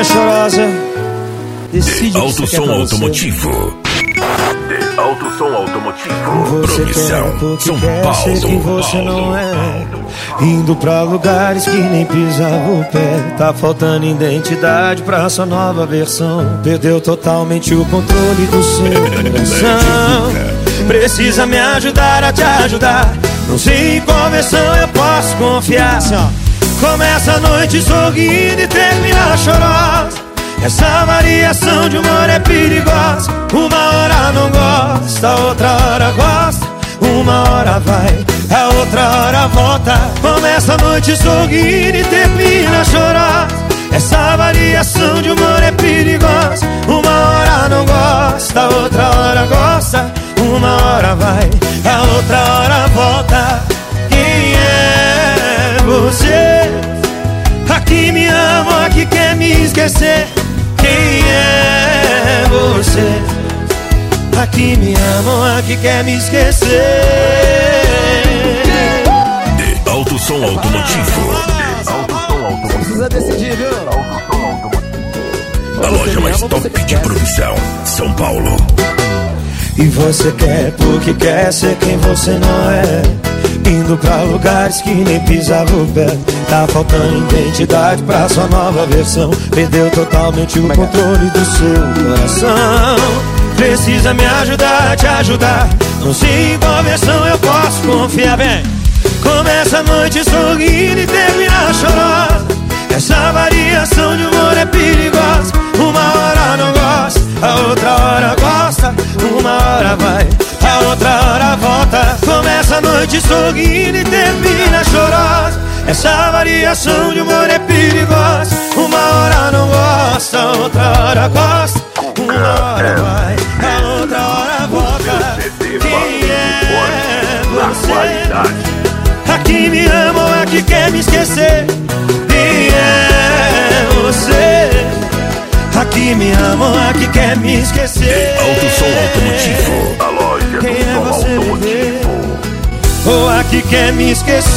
chorosa, decide Alto que você som quer pra automotivo. De Alto som automotivo. você Promissão, quer porque São quer Paulo. ser quem você não é. Indo pra lugares que nem pisava o pé. Tá faltando identidade pra sua nova versão. Perdeu totalmente o controle do seu coração. Precisa me ajudar a te ajudar. Não sei em qual versão eu posso confiar. Começa a noite sorrindo e termina chorosa. Essa variação de humor é perigosa. Uma hora não gosta, outra hora gosta. Uma hora vai, a outra hora volta. Começa a noite sorrindo e termina chorosa. Essa variação de humor é perigosa. Uma hora não gosta, outra hora gosta. Uma hora vai, a outra hora volta. Quem é você? Aqui me ama, aqui quer me esquecer. Quem é você? Aqui me ama, aqui quer me esquecer. De Alto som automotivo. Precisa decidir, viu? A loja mais top de produção, São Paulo. E você quer porque quer ser quem você não é. Indo pra lugares que nem pisava o pé. Tá faltando identidade pra sua nova versão. Perdeu totalmente o controle do seu coração. Precisa me ajudar a te ajudar. Não sei em qual versão eu posso confiar. Bem, começa a noite sorrindo e termina chorosa. Essa variação de humor é perigosa. Uma hora não gosta, a outra hora gosta. Uma hora vai, a outra hora volta. Começa a noite sorrindo e termina chorosa. Essa variação de humor é perigosa. Uma hora não gosta, a outra hora gosta. Uma hora vai, a outra hora volta. Quem é você? Aqui me ama ou aqui quer me esquecer? Quem é você? Aqui me ama ou aqui quer me esquecer? Alto som automotivo. A loja Quem é do som você, automotivo. ou aqui quer me esquecer?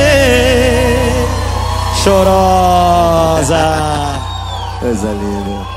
Chorosa, coisa linda.